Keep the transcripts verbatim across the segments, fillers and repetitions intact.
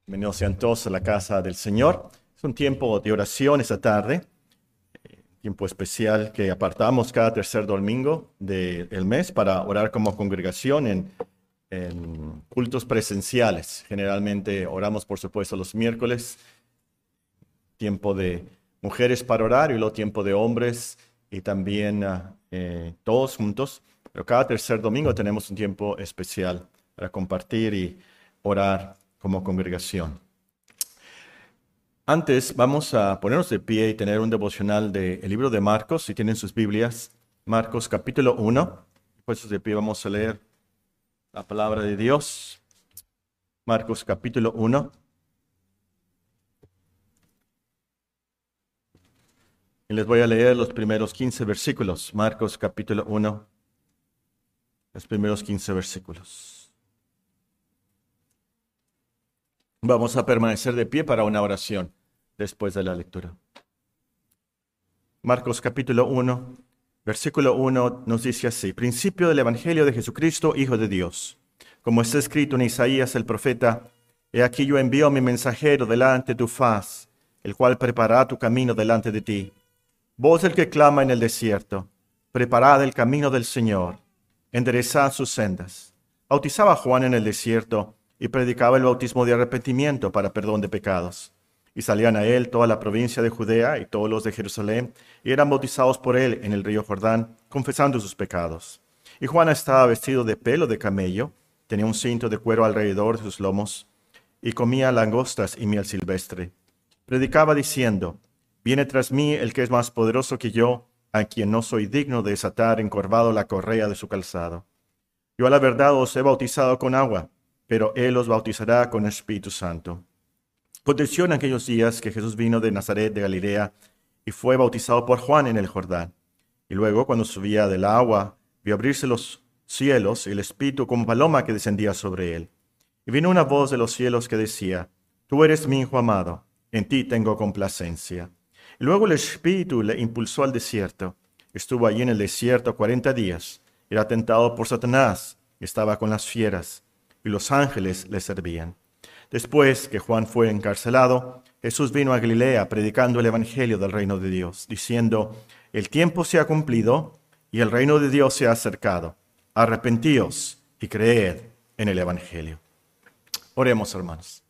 Bienvenidos sean todos a la casa del Señor. Es un tiempo de oración esta tarde, eh, tiempo especial que apartamos cada tercer domingo del mes para orar como congregación en, en cultos presenciales. Generalmente oramos, por supuesto, los miércoles, tiempo de mujeres para orar y luego tiempo de hombres y también uh, eh, todos juntos. Pero cada tercer domingo tenemos un tiempo especial para compartir y orar como congregación. Antes vamos a ponernos de pie y tener un devocional del libro de Marcos, si tienen sus Biblias, Marcos capítulo uno. Puestos de pie vamos a leer la palabra de Dios. Marcos capítulo uno. Y les voy a leer los primeros quince versículos. Marcos capítulo uno, los primeros quince versículos. Vamos a permanecer de pie para una oración después de la lectura. Marcos capítulo uno, versículo uno nos dice así: principio del Evangelio de Jesucristo, Hijo de Dios. Como está escrito en Isaías el profeta: He aquí yo envío a mi mensajero delante de tu faz, el cual preparará tu camino delante de ti. Voz del que clama en el desierto: preparad el camino del Señor, enderezad sus sendas. Bautizaba a Juan en el desierto y predicaba el bautismo de arrepentimiento para perdón de pecados. Y salían a él toda la provincia de Judea y todos los de Jerusalén, y eran bautizados por él en el río Jordán, confesando sus pecados. Y Juan estaba vestido de pelo de camello, tenía un cinto de cuero alrededor de sus lomos, y comía langostas y miel silvestre. Predicaba diciendo: Viene tras mí el que es más poderoso que yo, a quien no soy digno de desatar encorvado la correa de su calzado. Yo a la verdad os he bautizado con agua, pero él os bautizará con Espíritu Santo. Aconteció en aquellos días que Jesús vino de Nazaret de Galilea y fue bautizado por Juan en el Jordán. Y luego, cuando subía del agua, vio abrirse los cielos y el Espíritu como paloma que descendía sobre él. Y vino una voz de los cielos que decía: Tú eres mi Hijo amado, en ti tengo complacencia. Y luego el Espíritu le impulsó al desierto. Estuvo allí en el desierto cuarenta días. Era tentado por Satanás, y estaba con las fieras, y los ángeles le servían. Después que Juan fue encarcelado, Jesús vino a Galilea predicando el evangelio del reino de Dios, diciendo: El tiempo se ha cumplido y el reino de Dios se ha acercado. Arrepentíos y creed en el evangelio. Oremos, hermanos.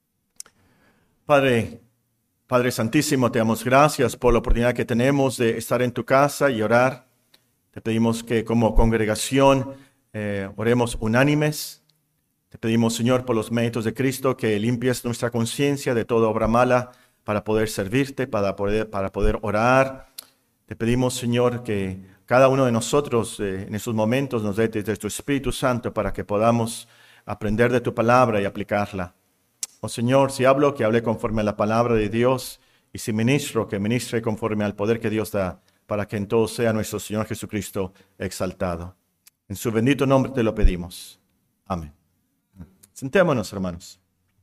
Padre, Padre Santísimo, te damos gracias por la oportunidad que tenemos de estar en tu casa y orar. Te pedimos que como congregación eh, oremos unánimes. Te pedimos, Señor, por los méritos de Cristo, que limpies nuestra conciencia de toda obra mala para poder servirte, para poder, para poder orar. Te pedimos, Señor, que cada uno de nosotros eh, en esos momentos nos dé desde tu Espíritu Santo para que podamos aprender de tu palabra y aplicarla. Oh Señor, si hablo, que hable conforme a la palabra de Dios, y si ministro, que ministre conforme al poder que Dios da, para que en todo sea nuestro Señor Jesucristo exaltado. En su bendito nombre te lo pedimos. Amén. Sentémonos, hermanos.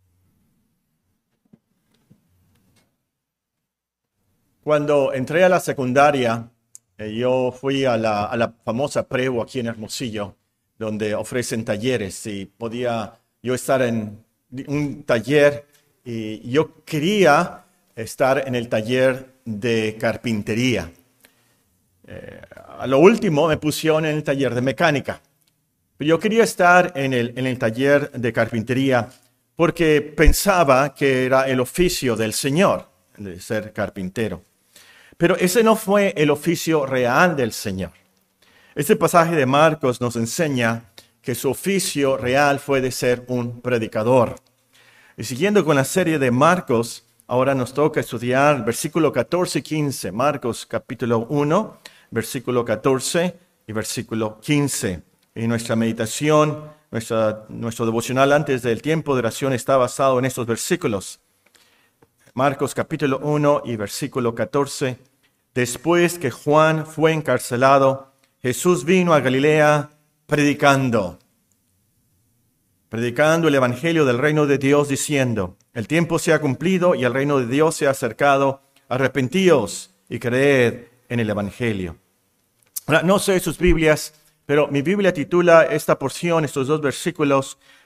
Cuando entré a la secundaria, eh, yo fui a la, a la famosa Prevo aquí en Hermosillo, donde ofrecen talleres, y podía yo estar en un taller, y yo quería estar en el taller de carpintería. Eh, a lo último me pusieron en el taller de mecánica. Pero yo quería estar en el, en el taller de carpintería porque pensaba que era el oficio del Señor, de ser carpintero. Pero ese no fue el oficio real del Señor. Este pasaje de Marcos nos enseña que su oficio real fue de ser un predicador. Y siguiendo con la serie de Marcos, ahora nos toca estudiar versículo catorce y quince. Marcos capítulo uno, versículo catorce y versículo quince. Y nuestra meditación, nuestra, nuestro devocional antes del tiempo de oración está basado en estos versículos. Marcos capítulo uno y versículo catorce. Después que Juan fue encarcelado, Jesús vino a Galilea predicando. Predicando el evangelio del reino de Dios, diciendo: El tiempo se ha cumplido y el reino de Dios se ha acercado. Arrepentíos y creed en el evangelio. Ahora, no sé sus Biblias, pero mi Biblia titula esta porción, estos dos versículos,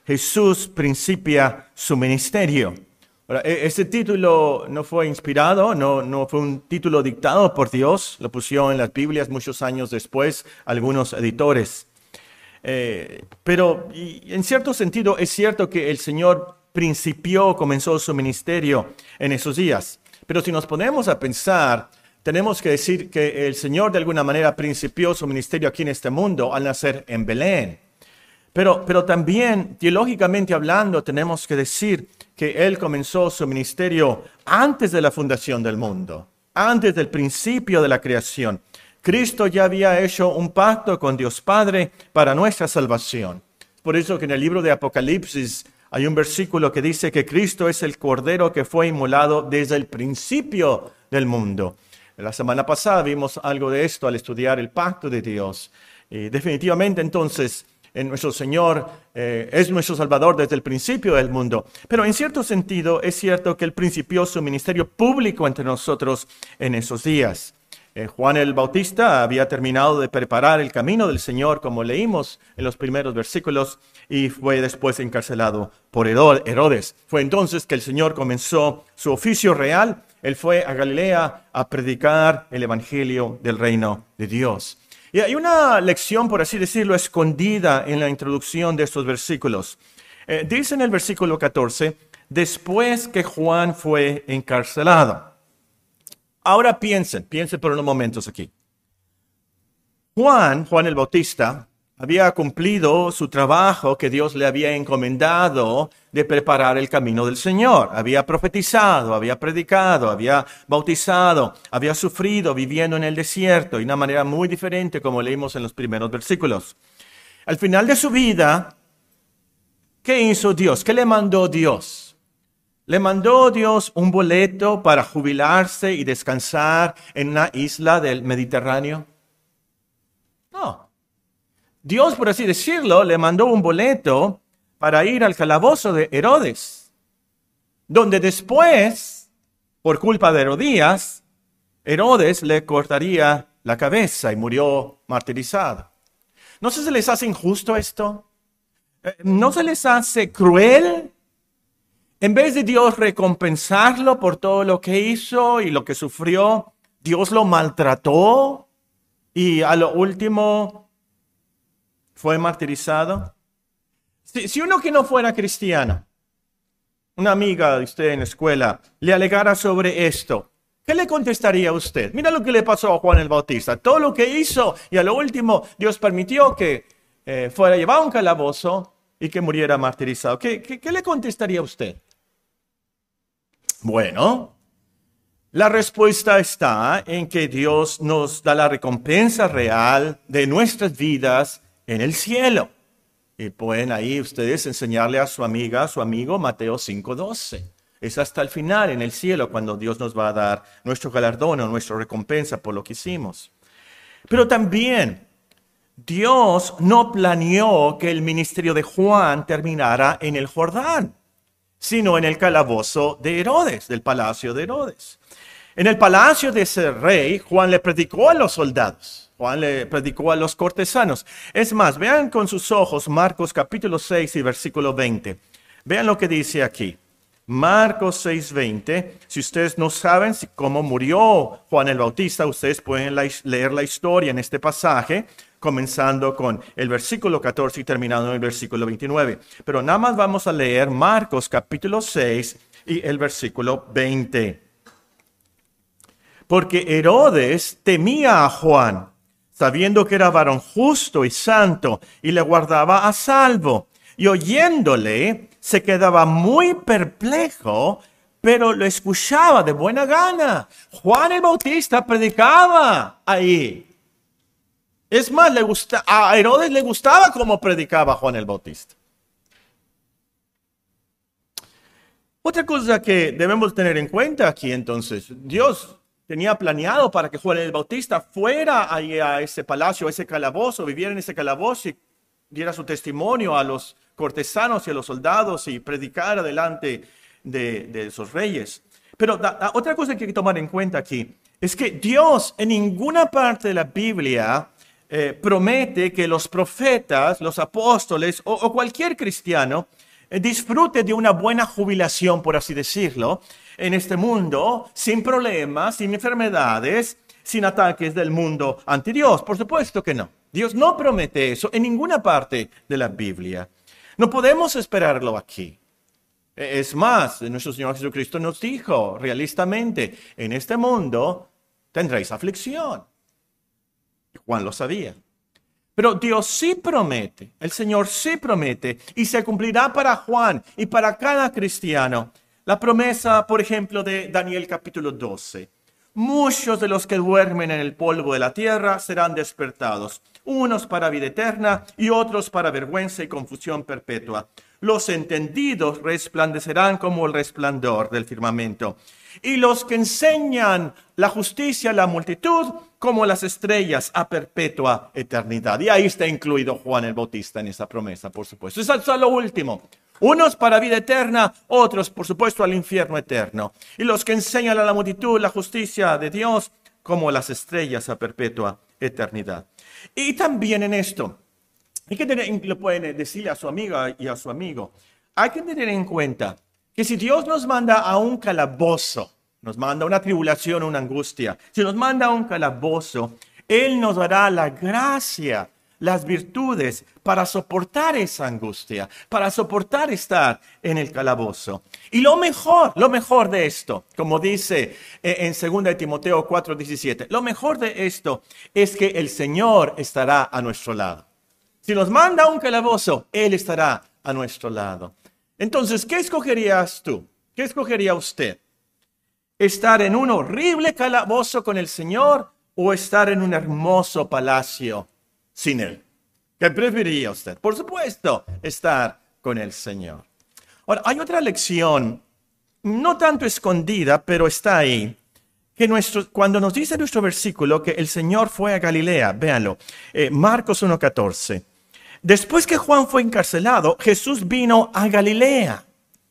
Jesús principia su ministerio. Ahora, este título no fue inspirado, no, no fue un título dictado por Dios, lo pusieron en las Biblias muchos años después algunos editores. Eh, pero y en cierto sentido es cierto que el Señor principió, comenzó su ministerio en esos días. Pero si nos ponemos a pensar, tenemos que decir que el Señor de alguna manera principió su ministerio aquí en este mundo al nacer en Belén. Pero, pero también, teológicamente hablando, tenemos que decir que Él comenzó su ministerio antes de la fundación del mundo, antes del principio de la creación. Cristo ya había hecho un pacto con Dios Padre para nuestra salvación. Por eso que en el libro de Apocalipsis hay un versículo que dice que Cristo es el Cordero que fue inmolado desde el principio del mundo. La semana pasada vimos algo de esto al estudiar el pacto de Dios. Y definitivamente entonces nuestro Señor eh, es nuestro Salvador desde el principio del mundo. Pero en cierto sentido es cierto que Él principió su ministerio público entre nosotros en esos días. Eh, Juan el Bautista había terminado de preparar el camino del Señor, como leímos en los primeros versículos, y fue después encarcelado por Herodes. Fue entonces que el Señor comenzó su oficio real. Él fue a Galilea a predicar el evangelio del reino de Dios. Y hay una lección, por así decirlo, escondida en la introducción de estos versículos. Eh, dice en el versículo catorce, después que Juan fue encarcelado. Ahora piensen, piensen por unos momentos aquí. Juan, Juan el Bautista, había cumplido su trabajo que Dios le había encomendado de preparar el camino del Señor. Había profetizado, había predicado, había bautizado, había sufrido viviendo en el desierto de una manera muy diferente como leímos en los primeros versículos. Al final de su vida, ¿qué hizo Dios? ¿Qué le mandó Dios? ¿Le mandó Dios un boleto para jubilarse y descansar en una isla del Mediterráneo? No. Dios, por así decirlo, le mandó un boleto para ir al calabozo de Herodes, donde después, por culpa de Herodías, Herodes le cortaría la cabeza y murió martirizado. ¿No se les hace injusto esto? ¿No se les hace cruel? En vez de Dios recompensarlo por todo lo que hizo y lo que sufrió, Dios lo maltrató y a lo último fue martirizado. Si, si uno que no fuera cristiano, una amiga de usted en la escuela, le alegara sobre esto, ¿qué le contestaría a usted? Mira lo que le pasó a Juan el Bautista. Todo lo que hizo y a lo último Dios permitió que eh, fuera llevado a un calabozo y que muriera martirizado. ¿Qué, qué, qué le contestaría a usted? Bueno, la respuesta está en que Dios nos da la recompensa real de nuestras vidas en el cielo. Y pueden ahí ustedes enseñarle a su amiga, a su amigo, Mateo cinco doce. Es hasta el final, en el cielo, cuando Dios nos va a dar nuestro galardón o nuestra recompensa por lo que hicimos. Pero también, Dios no planeó que el ministerio de Juan terminara en el Jordán, sino en el calabozo de Herodes, del palacio de Herodes. En el palacio de ese rey, Juan le predicó a los soldados. Juan le predicó a los cortesanos. Es más, vean con sus ojos Marcos capítulo seis y versículo veinte. Vean lo que dice aquí. Marcos seis veinte. Si ustedes no saben cómo murió Juan el Bautista, ustedes pueden leer la historia en este pasaje, comenzando con el versículo catorce y terminando en el versículo veintinueve. Pero nada más vamos a leer Marcos capítulo seis y el versículo veinte. Porque Herodes temía a Juan, sabiendo que era varón justo y santo, y le guardaba a salvo. Y oyéndole, se quedaba muy perplejo, pero lo escuchaba de buena gana. Juan el Bautista predicaba ahí. Es más, le gusta, a Herodes le gustaba cómo predicaba Juan el Bautista. Otra cosa que debemos tener en cuenta aquí entonces, Dios tenía planeado para que Juan el Bautista fuera ahí a ese palacio, a ese calabozo, viviera en ese calabozo y diera su testimonio a los cortesanos y a los soldados y predicara delante de, de esos reyes. Pero da, da, otra cosa que hay que tomar en cuenta aquí es que Dios en ninguna parte de la Biblia eh, promete que los profetas, los apóstoles o, o cualquier cristiano eh, disfrute de una buena jubilación, por así decirlo, en este mundo, sin problemas, sin enfermedades, sin ataques del mundo ante Dios. Por supuesto que no. Dios no promete eso en ninguna parte de la Biblia. No podemos esperarlo aquí. Es más, nuestro Señor Jesucristo nos dijo realistamente, en este mundo tendréis aflicción. Juan lo sabía. Pero Dios sí promete, el Señor sí promete, y se cumplirá para Juan y para cada cristiano. La promesa, por ejemplo, de Daniel capítulo doce. Muchos de los que duermen en el polvo de la tierra serán despertados, unos para vida eterna y otros para vergüenza y confusión perpetua. Los entendidos resplandecerán como el resplandor del firmamento, y los que enseñan la justicia a la multitud como las estrellas a perpetua eternidad. Y ahí está incluido Juan el Bautista en esa promesa, por supuesto. Eso es lo último. Unos para vida eterna, otros, por supuesto, al infierno eterno. Y los que enseñan a la multitud la justicia de Dios como las estrellas a perpetua eternidad. Y también en esto, hay que tener, lo pueden decirle a su amiga y a su amigo, hay que tener en cuenta que si Dios nos manda a un calabozo, nos manda una tribulación, una angustia, si nos manda a un calabozo, Él nos dará la gracia, las virtudes para soportar esa angustia, para soportar estar en el calabozo. Y lo mejor, lo mejor de esto, como dice en segunda de Timoteo cuatro diecisiete, lo mejor de esto es que el Señor estará a nuestro lado. Si nos manda a un calabozo, Él estará a nuestro lado. Entonces, ¿qué escogerías tú? ¿Qué escogería usted? ¿Estar en un horrible calabozo con el Señor o estar en un hermoso palacio sin Él? ¿Qué preferiría usted? Por supuesto, estar con el Señor. Ahora, hay otra lección, no tanto escondida, pero está ahí. Que nuestro, cuando nos dice nuestro versículo que el Señor fue a Galilea, véanlo, eh, Marcos uno catorce. Después que Juan fue encarcelado, Jesús vino a Galilea.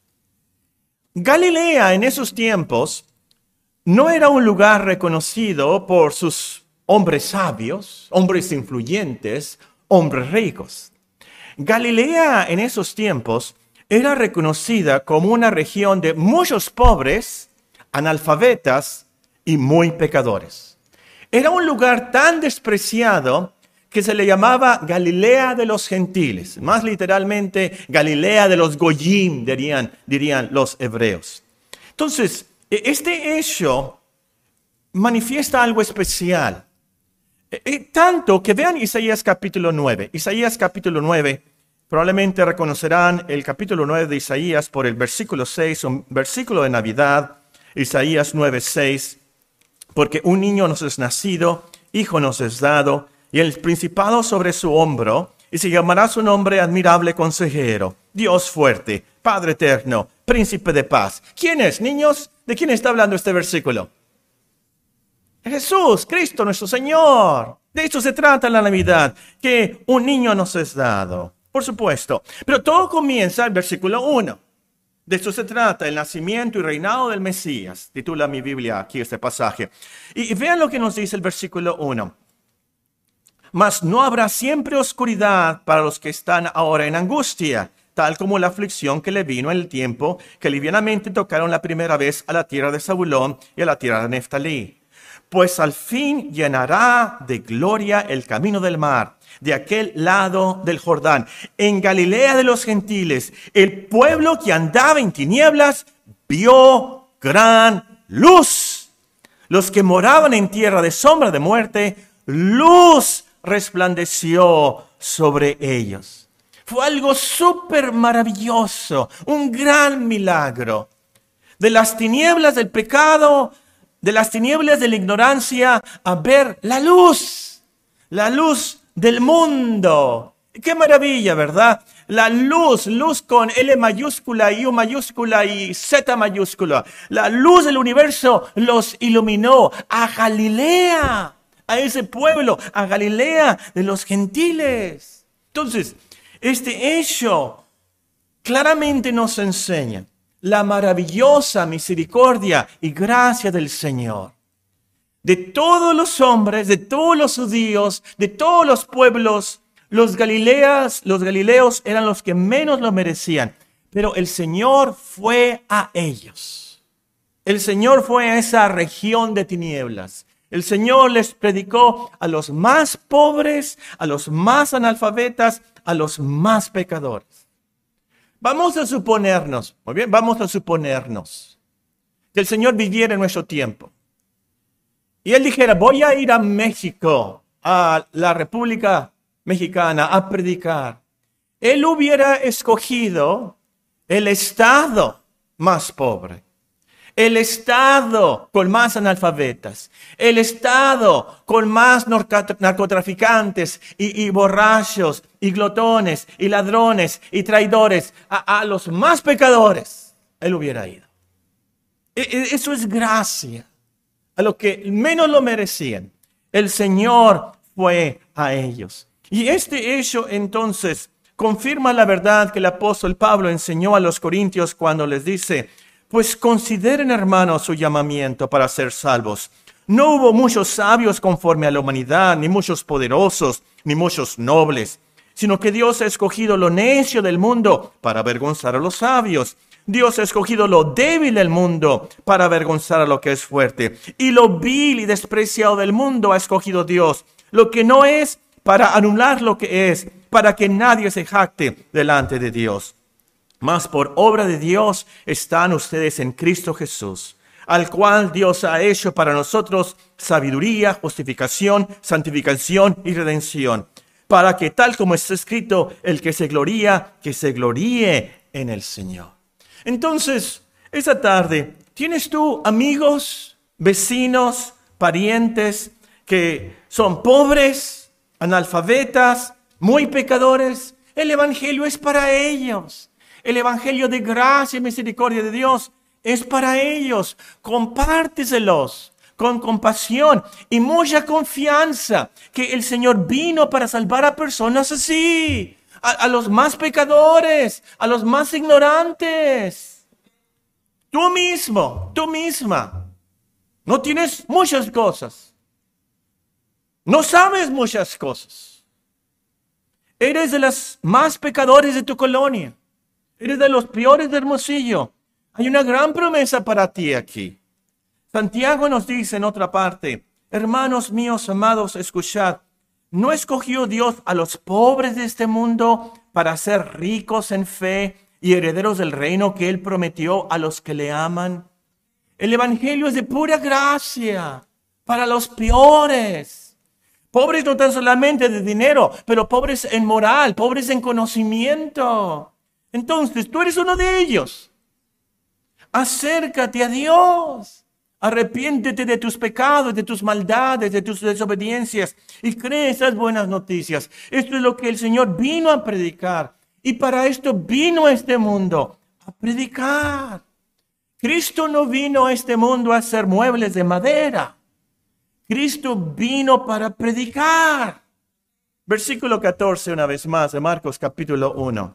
Galilea en esos tiempos no era un lugar reconocido por sus hombres sabios, hombres influyentes, hombres ricos. Galilea en esos tiempos era reconocida como una región de muchos pobres, analfabetas y muy pecadores. Era un lugar tan despreciado que se le llamaba Galilea de los gentiles, más literalmente Galilea de los goyim, dirían, dirían los hebreos. Entonces, este hecho manifiesta algo especial. Eh, tanto que vean Isaías capítulo nueve. Isaías capítulo nueve, probablemente reconocerán el capítulo nueve de Isaías por el versículo seis, un versículo de Navidad, Isaías nueve seis, porque un niño nos es nacido, hijo nos es dado, y el principado sobre su hombro, y se llamará su nombre admirable consejero, Dios fuerte, Padre eterno, príncipe de paz. ¿Quién es, niños? ¿De quién está hablando este versículo? Jesús, Cristo, nuestro Señor. De eso se trata la Navidad, que un niño nos es dado, por supuesto. Pero todo comienza en versículo uno. De eso se trata, el nacimiento y reinado del Mesías. Titula mi Biblia aquí este pasaje. Y, y vean lo que nos dice el versículo uno. Mas no habrá siempre oscuridad para los que están ahora en angustia, tal como la aflicción que le vino en el tiempo que livianamente tocaron la primera vez a la tierra de Zabulón y a la tierra de Neftalí. Pues al fin llenará de gloria el camino del mar, de aquel lado del Jordán. En Galilea de los gentiles, el pueblo que andaba en tinieblas vio gran luz. Los que moraban en tierra de sombra de muerte, luz resplandeció sobre ellos. Fue algo súper maravilloso, un gran milagro. De las tinieblas del pecado, de las tinieblas de la ignorancia, a ver la luz, la luz del mundo. ¡Qué maravilla!, ¿verdad? La luz, luz con L mayúscula, I mayúscula y Z mayúscula. La luz del universo los iluminó a Galilea, a ese pueblo, a Galilea de los gentiles. Entonces, este hecho claramente nos enseña la maravillosa misericordia y gracia del Señor. De todos los hombres, de todos los judíos, de todos los pueblos, los galileas, los galileos eran los que menos lo merecían. Pero el Señor fue a ellos. El Señor fue a esa región de tinieblas. El Señor les predicó a los más pobres, a los más analfabetas, a los más pecadores. Vamos a suponernos, muy bien, vamos a suponernos que el Señor viviera en nuestro tiempo. Y Él dijera, voy a ir a México, a la República Mexicana, a predicar. Él hubiera escogido el estado más pobre, el estado con más analfabetas, el estado con más narcotraficantes y, y borrachos y glotones y ladrones y traidores, a, a los más pecadores. Él hubiera ido. E, eso es gracia. A los que menos lo merecían, el Señor fue a ellos. Y este hecho entonces confirma la verdad que el apóstol Pablo enseñó a los corintios cuando les dice, pues consideren, hermanos, su llamamiento para ser salvos. No hubo muchos sabios conforme a la humanidad, ni muchos poderosos, ni muchos nobles, sino que Dios ha escogido lo necio del mundo para avergonzar a los sabios. Dios ha escogido lo débil del mundo para avergonzar a lo que es fuerte. Y lo vil y despreciado del mundo ha escogido Dios, lo que no es, para anular lo que es, para que nadie se jacte delante de Dios. Mas por obra de Dios están ustedes en Cristo Jesús, al cual Dios ha hecho para nosotros sabiduría, justificación, santificación y redención, para que tal como está escrito, el que se gloría, que se gloríe en el Señor. Entonces, esta tarde, ¿tienes tú amigos, vecinos, parientes que son pobres, analfabetas, muy pecadores? El Evangelio es para ellos. El Evangelio de gracia y misericordia de Dios es para ellos. Compárteselos con compasión y mucha confianza que el Señor vino para salvar a personas así. A, a los más pecadores, a los más ignorantes. Tú mismo, tú misma, no tienes muchas cosas. No sabes muchas cosas. Eres de los más pecadores de tu colonia. Eres de los peores de Hermosillo. Hay una gran promesa para ti aquí. Santiago nos dice en otra parte, hermanos míos amados, escuchad. ¿No escogió Dios a los pobres de este mundo para ser ricos en fe y herederos del reino que Él prometió a los que le aman? El Evangelio es de pura gracia para los peores. Pobres no tan solamente de dinero, pero pobres en moral, pobres en conocimiento. Entonces, tú eres uno de ellos. Acércate a Dios. Arrepiéntete de tus pecados, de tus maldades, de tus desobediencias y cree esas buenas noticias. Esto es lo que el Señor vino a predicar y para esto vino a este mundo, a predicar. Cristo no vino a este mundo a hacer muebles de madera. Cristo vino para predicar. Versículo catorce una vez más de Marcos capítulo uno.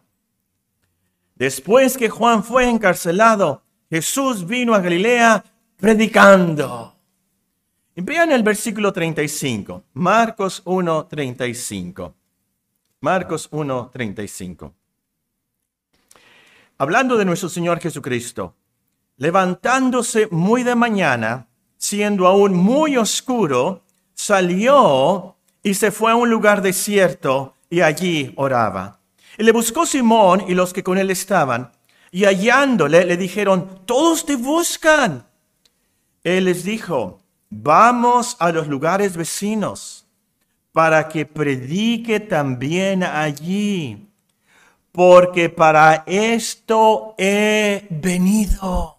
Después que Juan fue encarcelado, Jesús vino a Galilea predicando. Y vean el versículo treinta y cinco. Marcos uno, treinta y cinco. Marcos uno, treinta y cinco. Hablando de nuestro Señor Jesucristo, levantándose muy de mañana, siendo aún muy oscuro, salió y se fue a un lugar desierto y allí oraba. Y le buscó Simón y los que con él estaban, y hallándole le dijeron, todos te buscan. Él les dijo, vamos a los lugares vecinos para que predique también allí, porque para esto he venido.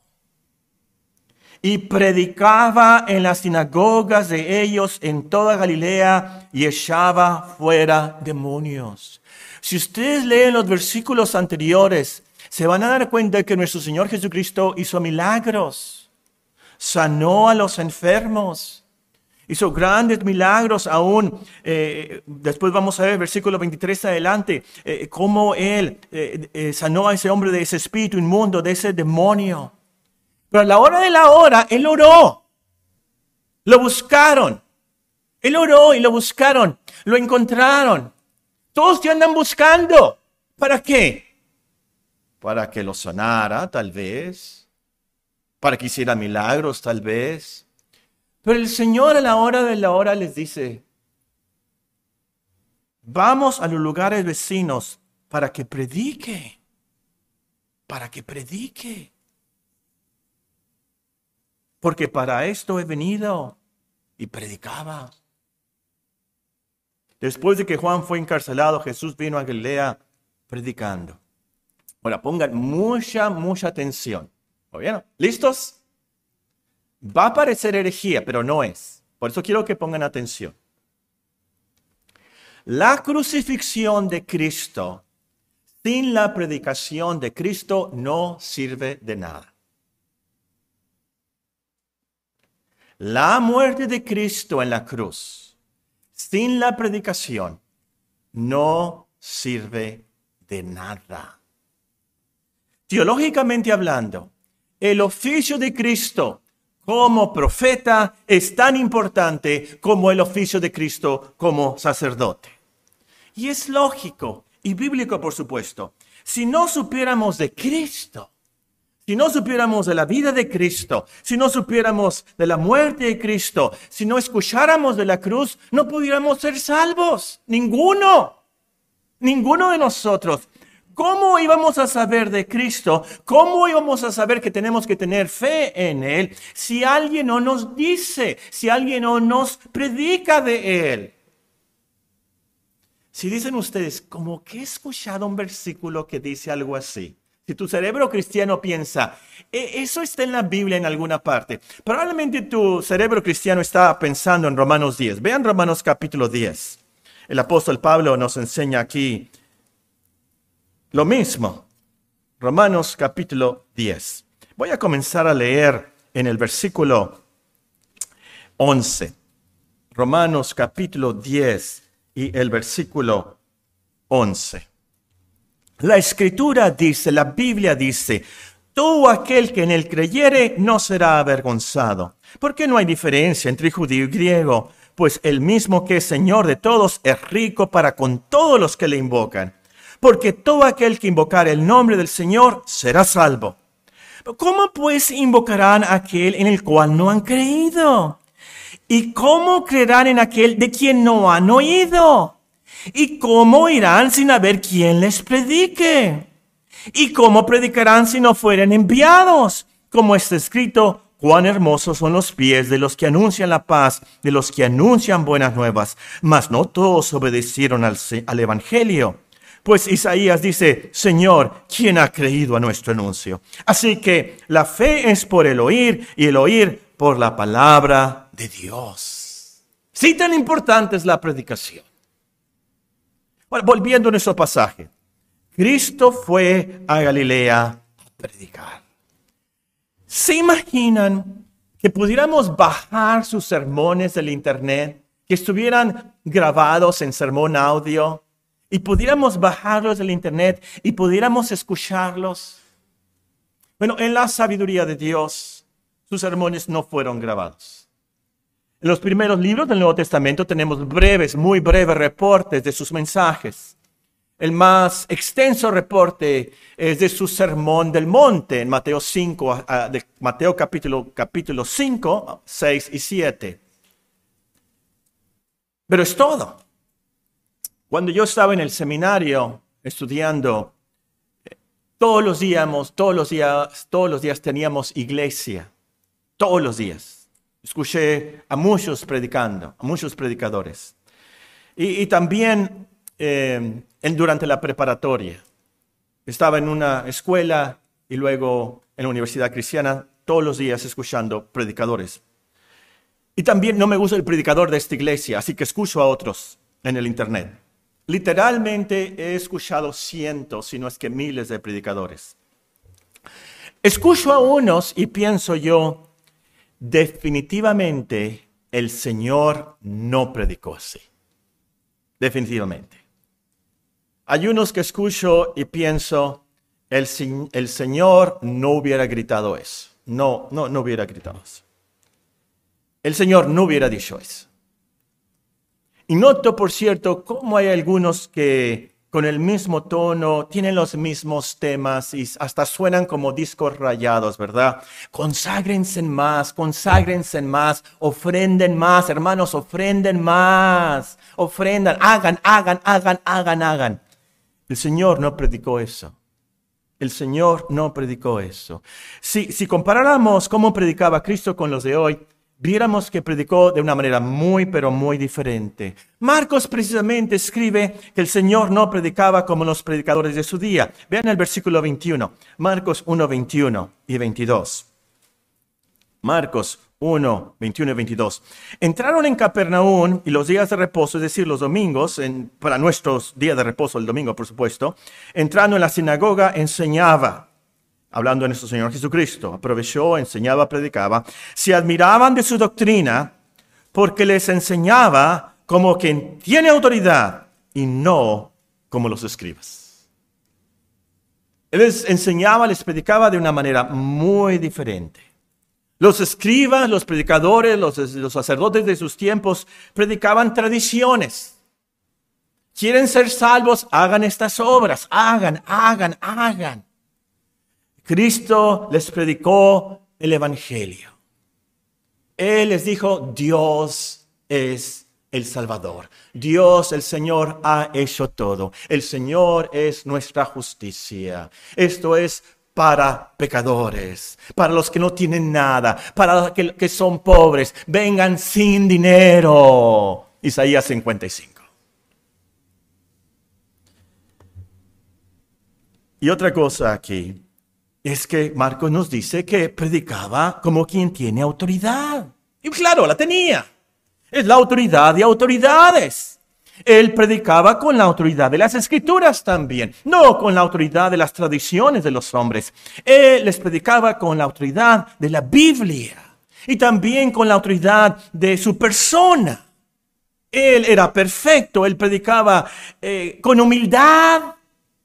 Y predicaba en las sinagogas de ellos en toda Galilea y echaba fuera demonios. Si ustedes leen los versículos anteriores, se van a dar cuenta de que nuestro Señor Jesucristo hizo milagros. Sanó a los enfermos, hizo grandes milagros aún. Eh, después vamos a ver versículo veintitrés adelante, eh, cómo Él eh, eh, sanó a ese hombre de ese espíritu inmundo, de ese demonio. Pero a la hora de la hora, Él oró. Lo buscaron. Él oró y lo buscaron. Lo encontraron. Todos te andan buscando. ¿Para qué? Para que lo sanara, tal vez. Para que hiciera milagros, tal vez. Pero el Señor a la hora de la hora les dice, vamos a los lugares vecinos para que predique. Para que predique. Porque para esto he venido. Y predicaba. Después de que Juan fue encarcelado, Jesús vino a Galilea predicando. Ahora pongan mucha, mucha atención. ¿Oyeron? ¿Listos? Va a parecer herejía, pero no es. Por eso quiero que pongan atención. La crucifixión de Cristo sin la predicación de Cristo no sirve de nada. La muerte de Cristo en la cruz sin la predicación no sirve de nada. Teológicamente hablando, el oficio de Cristo como profeta es tan importante como el oficio de Cristo como sacerdote. Y es lógico y bíblico, por supuesto. Si no supiéramos de Cristo, si no supiéramos de la vida de Cristo, si no supiéramos de la muerte de Cristo, si no escucháramos de la cruz, no pudiéramos ser salvos. Ninguno. Ninguno de nosotros. ¿Cómo íbamos a saber de Cristo? ¿Cómo íbamos a saber que tenemos que tener fe en Él si alguien no nos dice, si alguien no nos predica de Él? Si dicen ustedes, como que he escuchado un versículo que dice algo así. Si tu cerebro cristiano piensa, eso está en la Biblia en alguna parte. Probablemente tu cerebro cristiano está pensando en Romanos diez. Vean Romanos capítulo diez. El apóstol Pablo nos enseña aquí lo mismo. Romanos capítulo diez. Voy a comenzar a leer en el versículo once. Romanos capítulo diez y el versículo once. La Escritura dice, la Biblia dice, todo aquel que en él creyere no será avergonzado. Porque no hay diferencia entre judío y griego, pues el mismo que es Señor de todos es rico para con todos los que le invocan. Porque todo aquel que invocare el nombre del Señor será salvo. ¿Cómo pues invocarán a aquel en el cual no han creído? ¿Y cómo creerán en aquel de quien no han oído? ¿Y cómo irán sin haber quien les predique? ¿Y cómo predicarán si no fueren enviados? Como está escrito, cuán hermosos son los pies de los que anuncian la paz, de los que anuncian buenas nuevas. Mas no todos obedecieron al, al evangelio. Pues Isaías dice, Señor, ¿quién ha creído a nuestro anuncio? Así que la fe es por el oír y el oír por la palabra de Dios. Sí, tan importante es la predicación. Bueno, volviendo a nuestro pasaje. Cristo fue a Galilea a predicar. ¿Se imaginan que pudiéramos bajar sus sermones del internet, que estuvieran grabados en sermón audio, y pudiéramos bajarlos del internet y pudiéramos escucharlos? Bueno, en la sabiduría de Dios, sus sermones no fueron grabados. En los primeros libros del Nuevo Testamento tenemos breves, muy breves reportes de sus mensajes. El más extenso reporte es de su sermón del monte en Mateo cinco, de Mateo capítulo, capítulo cinco, seis y siete. Pero es todo. Cuando yo estaba en el seminario estudiando, todos los días, todos los días, todos los días teníamos iglesia. Todos los días. Escuché a muchos predicando, a muchos predicadores. Y, y también eh, en, durante la preparatoria. Estaba en una escuela y luego en la universidad cristiana, todos los días escuchando predicadores. Y también no me gusta el predicador de esta iglesia, así que escucho a otros en el internet. Literalmente he escuchado cientos, si no es que miles de predicadores. Escucho a unos y pienso yo, definitivamente el Señor no predicó así. Definitivamente. Hay unos que escucho y pienso, el, el Señor no hubiera gritado eso. No, no, no hubiera gritado eso. el Señor no hubiera dicho eso. Y noto, por cierto, cómo hay algunos que con el mismo tono tienen los mismos temas y hasta suenan como discos rayados, ¿verdad? Conságrense más, conságrense más, ofrenden más, hermanos, ofrenden más, ofrendan, hagan, hagan, hagan, hagan, hagan. El Señor no predicó eso. El Señor no predicó eso. Si, si comparáramos cómo predicaba Cristo con los de hoy, viéramos que predicó de una manera muy, pero muy diferente. Marcos precisamente escribe que el Señor no predicaba como los predicadores de su día. Vean el versículo veintiuno, Marcos uno, veintiuno y veintidós. Marcos uno, veintiuno y veintidós. Entraron en Capernaum y los días de reposo, es decir, los domingos, en, para nuestros días de reposo, el domingo, por supuesto, entrando en la sinagoga, enseñaba. Hablando de nuestro Señor Jesucristo, aprovechó, enseñaba, predicaba. Se admiraban de su doctrina porque les enseñaba como quien tiene autoridad y no como los escribas. Él les enseñaba, les predicaba de una manera muy diferente. Los escribas, los predicadores, los, los sacerdotes de sus tiempos predicaban tradiciones. Quieren ser salvos, hagan estas obras, hagan, hagan, hagan. Cristo les predicó el Evangelio. Él les dijo, Dios es el Salvador. Dios, el Señor, ha hecho todo. El Señor es nuestra justicia. Esto es para pecadores, para los que no tienen nada, para los que, que son pobres. Vengan sin dinero. Isaías cincuenta y cinco. Y otra cosa aquí. Es que Marcos nos dice que predicaba como quien tiene autoridad. Y claro, la tenía. Es la autoridad de autoridades. Él predicaba con la autoridad de las Escrituras también, no con la autoridad de las tradiciones de los hombres. Él les predicaba con la autoridad de la Biblia y también con la autoridad de su persona. Él era perfecto, él predicaba eh, con humildad,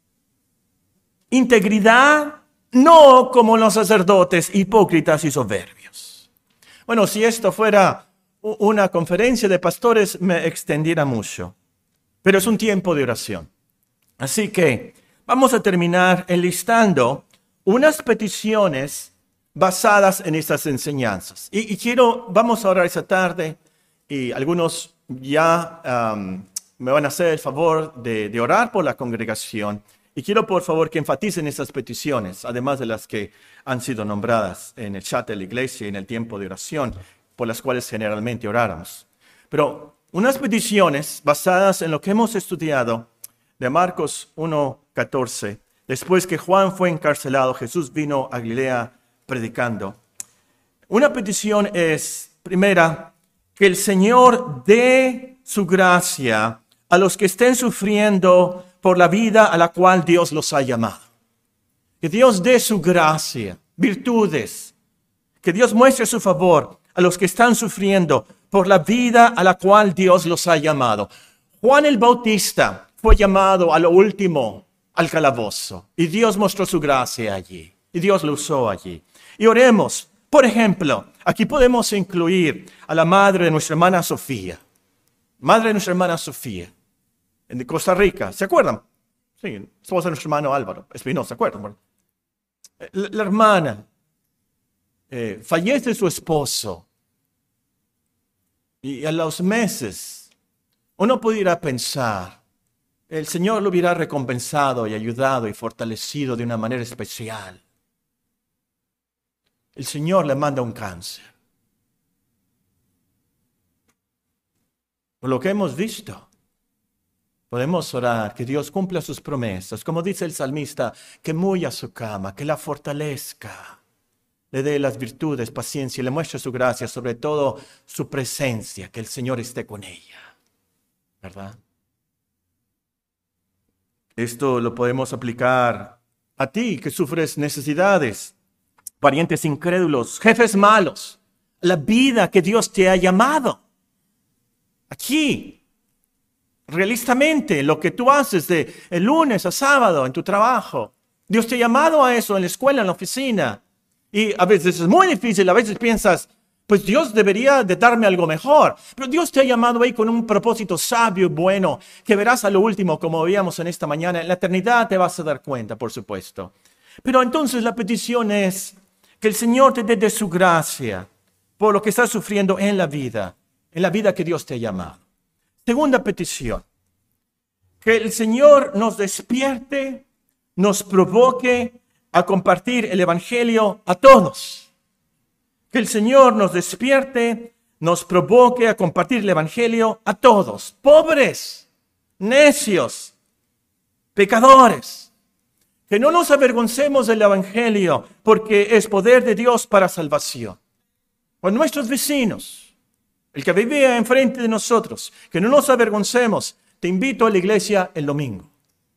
integridad, no como los sacerdotes hipócritas y soberbios. Bueno, si esto fuera una conferencia de pastores, me extendiera mucho. Pero es un tiempo de oración. Así que vamos a terminar enlistando unas peticiones basadas en estas enseñanzas. Y, y quiero, vamos a orar esa tarde, y algunos ya um, me van a hacer el favor de, de orar por la congregación. Y quiero, por favor, que enfaticen estas peticiones, además de las que han sido nombradas en el chat de la iglesia y en el tiempo de oración, por las cuales generalmente oráramos. Pero unas peticiones basadas en lo que hemos estudiado de Marcos uno, catorce. Después que Juan fue encarcelado, Jesús vino a Galilea predicando. Una petición es, primera, que el Señor dé su gracia a los que estén sufriendo por la vida a la cual Dios los ha llamado. Que Dios dé su gracia, virtudes. Que Dios muestre su favor a los que están sufriendo por la vida a la cual Dios los ha llamado. Juan el Bautista fue llamado a lo último al calabozo. Y Dios mostró su gracia allí. Y Dios lo usó allí. Y oremos. Por ejemplo, aquí podemos incluir a la madre de nuestra hermana Sofía. Madre de nuestra hermana Sofía. De Costa Rica, ¿se acuerdan? Sí, somos de nuestro hermano Álvaro Espinosa, ¿se acuerdan? La, la hermana, eh, fallece su esposo y a los meses uno pudiera pensar, el Señor lo hubiera recompensado y ayudado y fortalecido de una manera especial. El Señor le manda un cáncer. Por lo que hemos visto, podemos orar que Dios cumpla sus promesas, como dice el salmista, que muy a su cama, que la fortalezca, le dé las virtudes, paciencia y le muestre su gracia, sobre todo su presencia, que el Señor esté con ella, ¿verdad? Esto lo podemos aplicar a ti que sufres necesidades, parientes incrédulos, jefes malos, la vida que Dios te ha llamado. Aquí, realistamente, lo que tú haces de el lunes a sábado en tu trabajo. Dios te ha llamado a eso en la escuela, en la oficina. Y a veces es muy difícil, a veces piensas, pues Dios debería de darme algo mejor. Pero Dios te ha llamado ahí con un propósito sabio y bueno, que verás a lo último, como veíamos en esta mañana. En la eternidad te vas a dar cuenta, por supuesto. Pero entonces la petición es que el Señor te dé de su gracia por lo que estás sufriendo en la vida, en la vida que Dios te ha llamado. Segunda petición, que el Señor nos despierte, nos provoque a compartir el Evangelio a todos. Que el Señor nos despierte, nos provoque a compartir el Evangelio a todos. Pobres, necios, pecadores. Que no nos avergoncemos del Evangelio porque es poder de Dios para salvación. O nuestros vecinos, el que vivía enfrente de nosotros, que no nos avergoncemos. Te invito a la iglesia el domingo.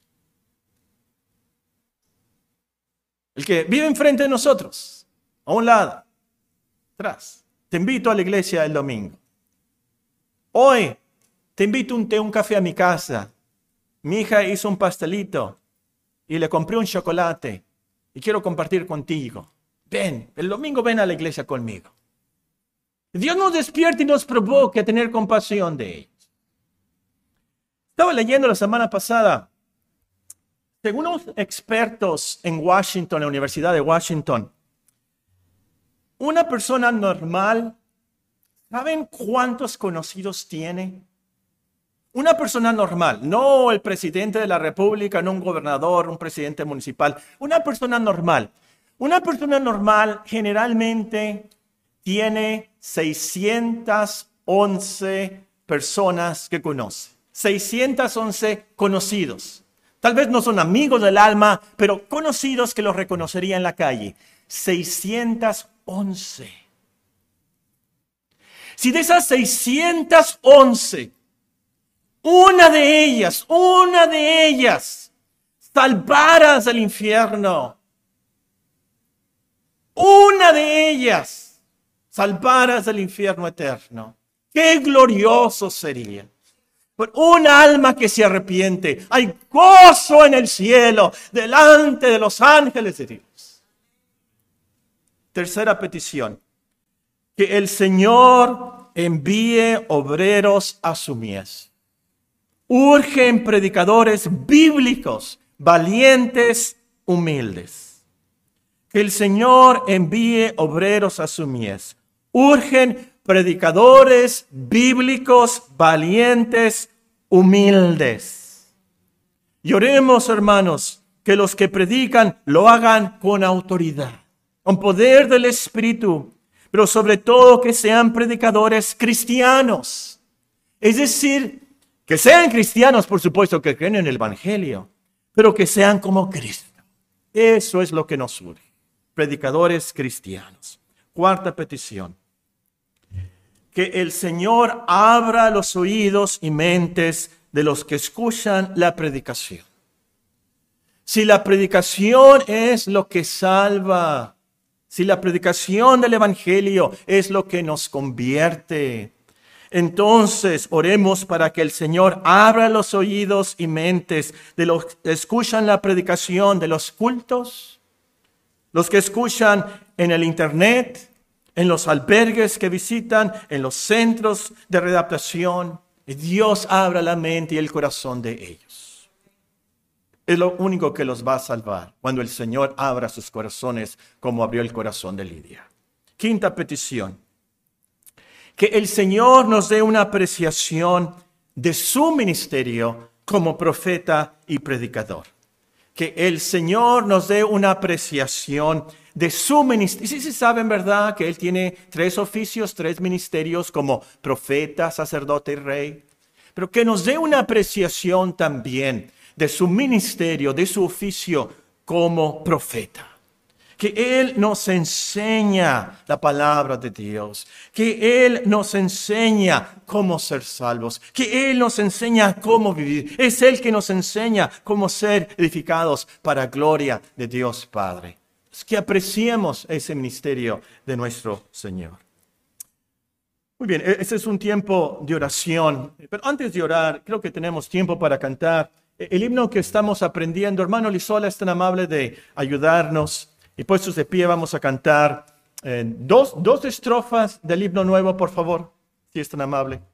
El que vive enfrente de nosotros, a un lado, atrás. Te invito a la iglesia el domingo. Hoy te invito un té, un café a mi casa. Mi hija hizo un pastelito y le compré un chocolate y quiero compartir contigo. Ven, el domingo ven a la iglesia conmigo. Dios nos despierta y nos provoca a tener compasión de ellos. Estaba leyendo la semana pasada, según unos expertos en Washington, en la Universidad de Washington, una persona normal, ¿saben cuántos conocidos tiene? Una persona normal, no el presidente de la República, no un gobernador, un presidente municipal, una persona normal. Una persona normal generalmente tiene seiscientas once personas que conoce. seiscientos once conocidos. Tal vez no son amigos del alma, pero conocidos que los reconocería en la calle. seiscientos once. Si de esas seiscientas once, una de ellas, una de ellas, salvaras del infierno, una de ellas, salvaras del infierno eterno, qué glorioso sería. Por un alma que se arrepiente, hay gozo en el cielo, delante de los ángeles de Dios. Tercera petición, que el Señor envíe obreros a su mies. Urgen predicadores bíblicos, valientes, humildes. Que el Señor envíe obreros a su mies. Urgen predicadores bíblicos, valientes, humildes. Y oremos, hermanos, que los que predican lo hagan con autoridad, con poder del Espíritu, pero sobre todo que sean predicadores cristianos. Es decir, que sean cristianos, por supuesto, que creen en el Evangelio, pero que sean como Cristo. Eso es lo que nos urge. Predicadores cristianos. Cuarta petición. Que el Señor abra los oídos y mentes de los que escuchan la predicación. Si la predicación es lo que salva, si la predicación del Evangelio es lo que nos convierte, entonces oremos para que el Señor abra los oídos y mentes de los que escuchan la predicación de los cultos, los que escuchan en el internet, en los albergues que visitan, en los centros de readaptación. Y Dios abra la mente y el corazón de ellos. Es lo único que los va a salvar, cuando el Señor abra sus corazones como abrió el corazón de Lidia. Quinta petición. Que el Señor nos dé una apreciación de su ministerio como profeta y predicador. Que el Señor nos dé una apreciación de su ministerio. Sí, sí saben, ¿verdad? Que Él tiene tres oficios, tres ministerios como profeta, sacerdote y rey. Pero que nos dé una apreciación también de su ministerio, de su oficio como profeta. Que Él nos enseña la palabra de Dios. Que Él nos enseña cómo ser salvos. Que Él nos enseña cómo vivir. Es Él que nos enseña cómo ser edificados para gloria de Dios Padre. Es que apreciemos ese ministerio de nuestro Señor. Muy bien, ese es un tiempo de oración. Pero antes de orar, creo que tenemos tiempo para cantar el himno que estamos aprendiendo. Hermano Lizola es tan amable de ayudarnos. Y puestos de pie vamos a cantar eh, dos, dos estrofas del himno nuevo, por favor, si es tan amable.